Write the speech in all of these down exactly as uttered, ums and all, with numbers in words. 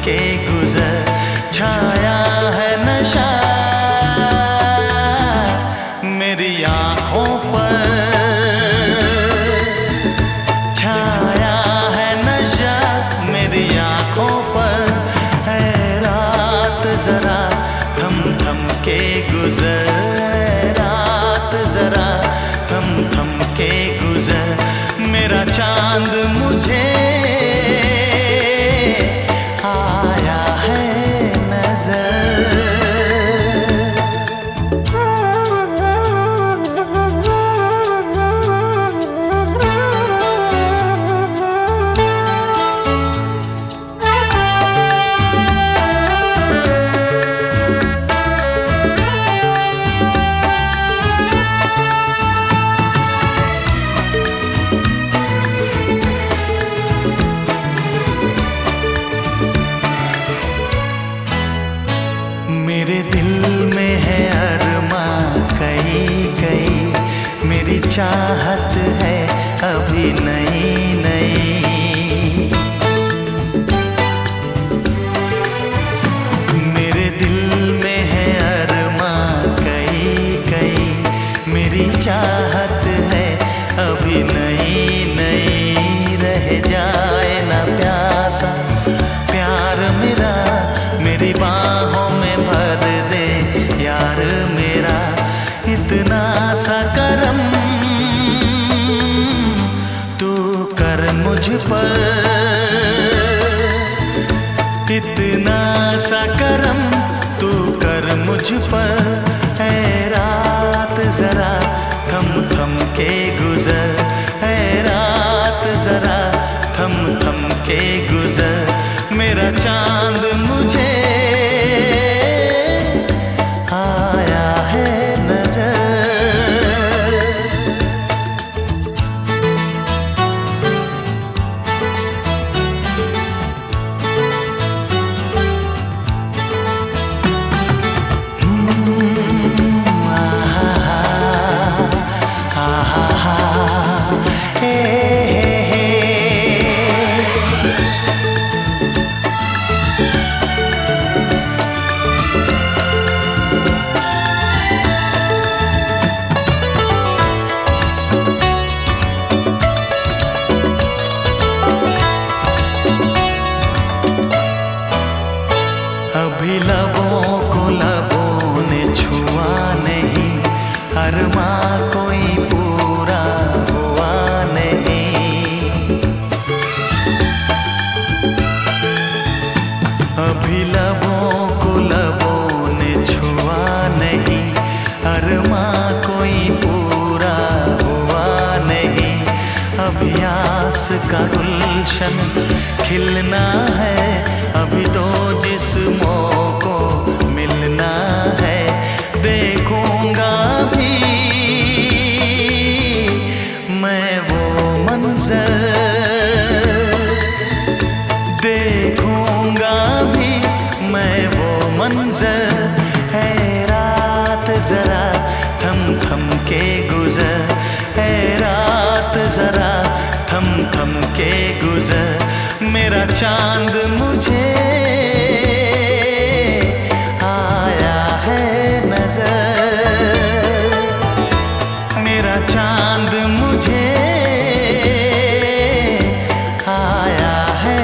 के गुजर, छाया है नशा मेरी आँखों पर, छाया है नशा मेरी आँखों पर। है रात जरा थम थम के गुजर, रात जरा थम थम के गुजर। मेरा चांद मुझे आया है नजर। मेरे दिल में है अरमां कई कई, मेरी चाहत है अभी नई नई। मेरे दिल में है अरमां कई कई, मेरी चाहत है अभी नई नई। रह जाए ना प्यासा प्यार मेरा, मेरी बाहों में भर दे यार मेरा। इतना सा करम तू कर मुझ पर, इतना सा करम तू कर मुझ पर। है रात जरा थम थम के गुजर, है रात जरा थम थम के गुजर। मेरा चांद मुझे आया है नजर। अभी लबों को लबों ने छुआ नहीं, अरमां कोई पूरा हुआ नहीं। अभी लबों को लबों ने छुआ नहीं, अरमां कोई पूरा हुआ नहीं। अभी आस का गुलशन खिलना है, अभी तो जिस्मों को मिलना है। देखूंगा भी मैं वो मंजर, देखूंगा भी मैं वो मंजर। है रात जरा थम थम के गुजर, है रात जरा थम थम के गुजर। मेरा चांद मुझे आया है नजर, मेरा चांद मुझे आया है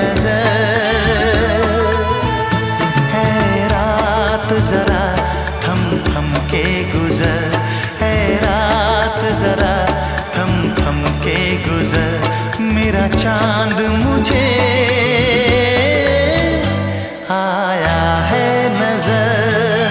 नजर। है रात जरा थम थम के गुजर, है रात जरा थम थम के गुजर। मेरा चांद मुझे आया है नजर।